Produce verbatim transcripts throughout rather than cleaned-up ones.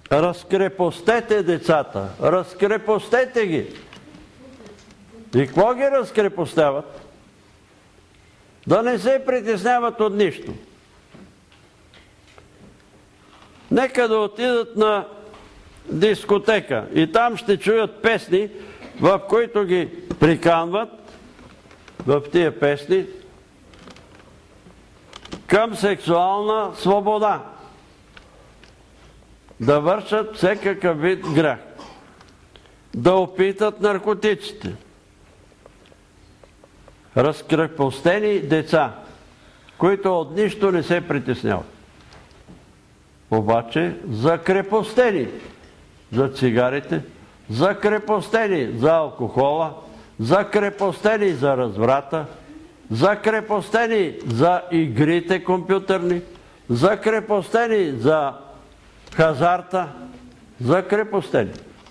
Разкрепостете децата. Разкрепостете ги. И какво ги разкрепостяват? Да не се притесняват от нищо. Нека да отидат на дискотека и там ще чуят песни, в които ги приканват в тия песни към сексуална свобода. Да вършат всекакъв вид грях. Да опитат наркотиците. Разкрепостени деца, които от нищо не се притесняват. Обаче закрепостени за цигарите, закрепостени за алкохола, закрепостени за разврата, закрепостени за игрите компютърни, закрепостени за хазарта, закрепостени.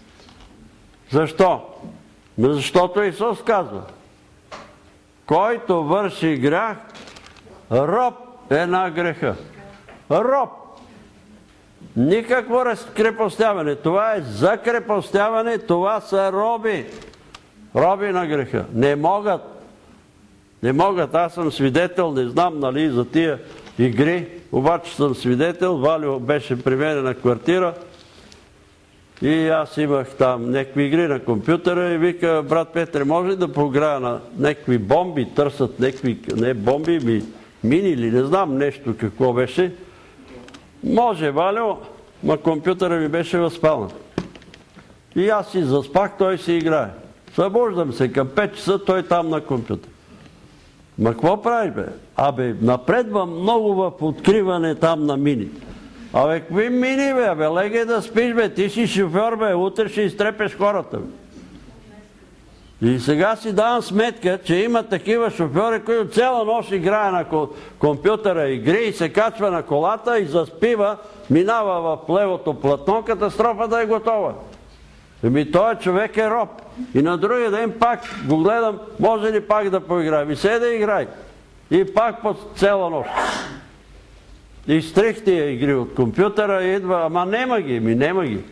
Защо? Защото Исус казва: който върши грях, роб е на греха. Роб. Никакво разкрепостяване. Това е закрепостяване. Това са роби. Роби на греха. Не могат. Не могат. Аз съм свидетел, не знам, нали, за тия игри, обаче съм свидетел. Валио беше при мен на квартира и аз имах там някакви игри на компютъра и вика: брат Петре, може ли да поиграя на някакви бомби? Търсят някакви, не бомби, ми мини или не знам нещо какво беше. Може, Валио, ма компютъра ми беше възпалнат. И аз си заспах, той си играе. Събуждам се към пет часа, той там на компютър. Ма какво правиш, бе? Абе, напредвам много в откриване там на мини. Абе, какви мини, бе? Абе, легай да спиш, бе. Ти си шофьор, бе. Утре ще изтрепеш хората, бе. И сега си давам сметка, че има такива шофьори, които цяла нощ играе на компютъра игри и се качва на колата и заспива, минава в левото платно, катастрофата е готова. Еми, този човек е роб. И на другия ден пак го гледам, може ли пак да поиграе? Ми се да играй. И пак по цяла нощ. Изтрих тия игри от компютъра и идва, ама нема ги, ми нема ги.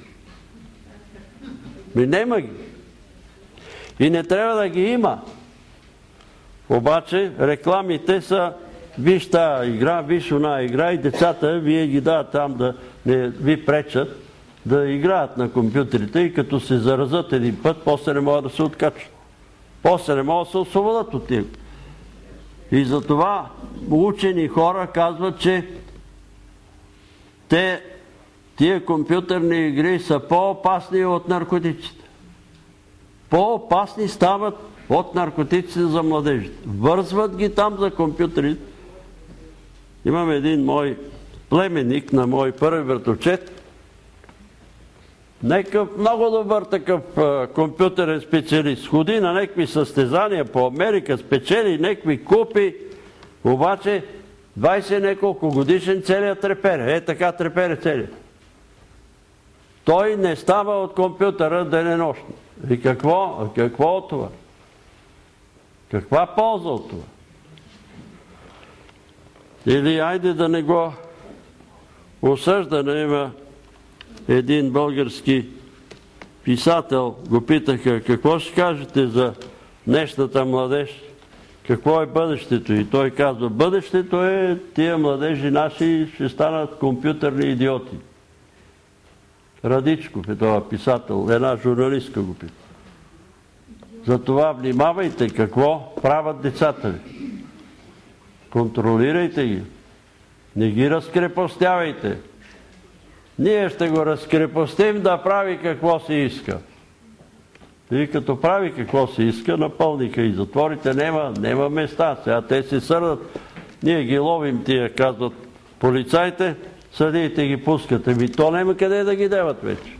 Ми нема ги. И не трябва да ги има. Обаче рекламите са: виж тая игра, виж она игра, и децата вие ги дават там да не ви пречат да играят на компютрите и като се заразят един път, после не могат да се откачат. После не могат да се освободят от тях. И затова учени хора казват, че те, тия компютърни игри са по-опасни от наркотиците. По-опасни стават от наркотиците за младежите. Вързват ги там за компютрите. Имам един мой племенник на мой първи братовчет, някакъв много добър такъв компютърен специалист. Ходи на някакви състезания по Америка, спечели някакви купи, обаче двайсет неколко годишен целият трепере. Е, така трепере целият. Той не става от компютъра денонощно. И какво? Какво от това? Каква полза от това? Или айде да не го осъждане. Има един български писател, го питаха: какво ще кажете за днешната младеж? Какво е бъдещето? И той казва: бъдещето е, тия младежи наши ще станат компютърни идиоти. Радичков е това писател, една журналистка го пита. Затова внимавайте какво правят децата ви. Контролирайте ги. Не ги разкрепостявайте. Ние ще го разкрепостим да прави какво си иска. И като прави какво си иска, напълниха и затворите, нема, нема места. Сега те се сърдат. Ние ги ловим тия, казват полицайите, съдиите ги пускат. Ами то нема къде да ги деват вече.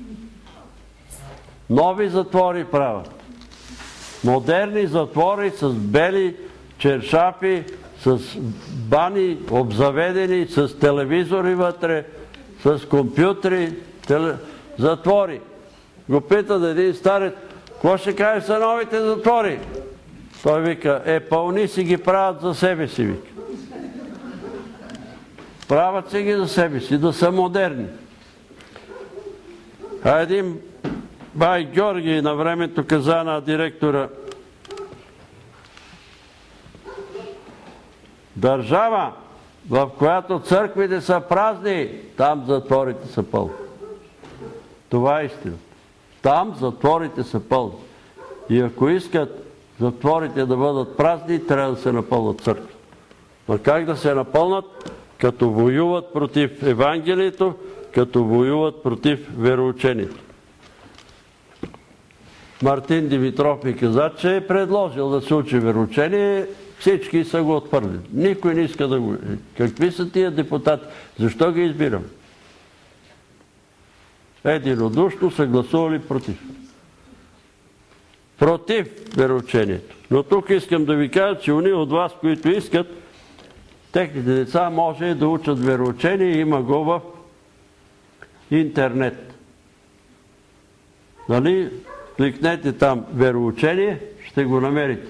Нови затвори правят. Модерни затвори с бели чершапи, с бани обзаведени, с телевизори вътре, с компютри, теле... затвори. Го питат един старец: какво ще кажеш за новите затвори? Той вика: е, пълни си ги правят за себе си, вика. Правят си ги за себе си, да са модерни. А един бай Георги на времето каза на директора: държава, в която църквите са празни, там затворите са пълни. Това е истина. Там затворите са пълни. И ако искат затворите да бъдат празни, трябва да се напълнат църкви. Но как да се напълнат? Като воюват против Евангелието, като воюват против вероучението. Мартин Димитров ми каза, че е предложил да се учи вероучение, всички са го отвърли. Никой не иска да го... Какви са тия депутати? Защо ги избирам? Единодушно са гласували против. Против вероучението. Но тук искам да ви кажа, че уния от вас, които искат, техните деца може да учат вероучение, има го в интернет. Нали? Кликнете там вероучение, ще го намерите.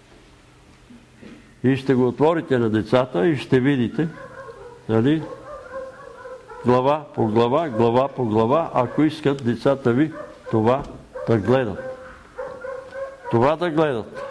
И ще го отворите на децата и ще видите, нали? Глава по глава, глава по глава, ако искат децата ви това да гледат. Това да гледат.